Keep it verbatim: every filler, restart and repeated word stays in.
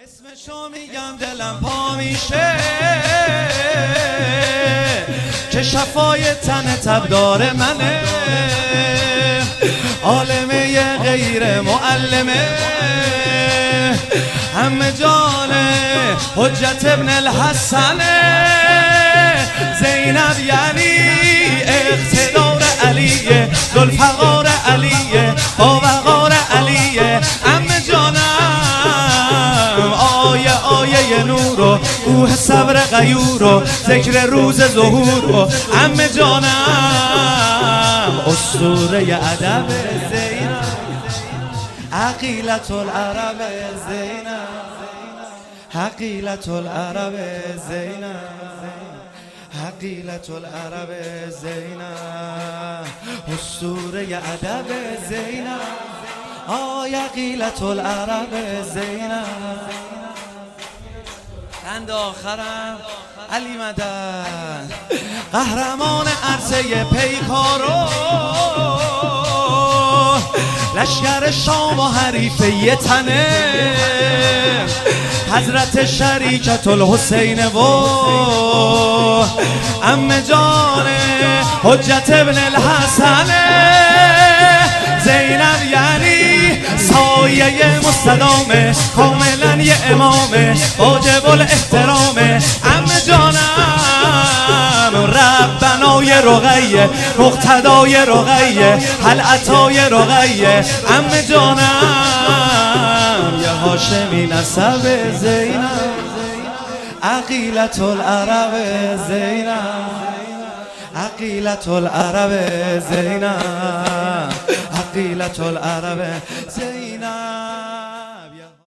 اسمشو میگم دلم پا میشه که شفای تن تبدار منه، عالمه غیر معلمه، همه جانه حجت ابن الحسنه. زینب یعنی اقتدار علیه، ذوالفقار علیه، با وقار علیه. همه جانم آیه آیه نور و روح صبر غیور و ذکر روز ظهور و همه جانم اسطوره ادب زینب، عقیلة العرب زینب، عقیلة العرب زینب، عقیلة العرب زینب، اسطوره ادب زینب، آی عقیلة العرب زینب. بند آخرم علی مدد، قهرمان عرصه پیکارو، لشکر شام و حریف یه تنه، حضرت شریکت الحسین و عمه جان حجت ابن الحسنه. زینب یعنی سایه مستدامه، کاملا یه امامه، واجب الاحترامه. عمه جانم ربنای رقیه، مقتدای رقیه، حلعتای رقیه. عمه جانم یه هاشمی نسب زینب، عقیلة العرب زینب، عقیلة العرب زینب، عقیلة العرب زینب.